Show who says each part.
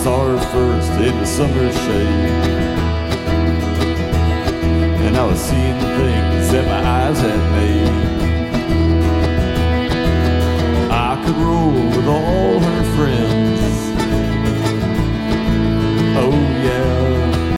Speaker 1: saw her first in the summer shade. And I was seeing things that my eyes had made.